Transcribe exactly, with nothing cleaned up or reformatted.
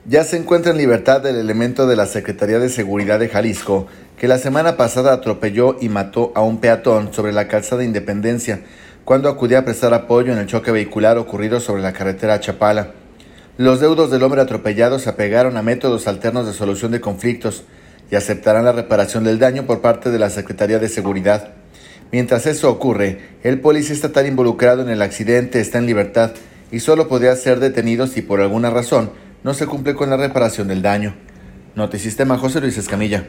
Ya se encuentra en libertad el elemento de la Secretaría de Seguridad de Jalisco, que la semana pasada atropelló y mató a un peatón sobre la calzada Independencia, cuando acudía a prestar apoyo en el choque vehicular ocurrido sobre la carretera a Chapala. Los deudos del hombre atropellado se apegaron a métodos alternos de solución de conflictos y aceptarán la reparación del daño por parte de la Secretaría de Seguridad. Mientras eso ocurre, el policía estatal involucrado en el accidente está en libertad y solo podría ser detenido si por alguna razón no se cumple con la reparación del daño. Notisistema, José Luis Escamilla.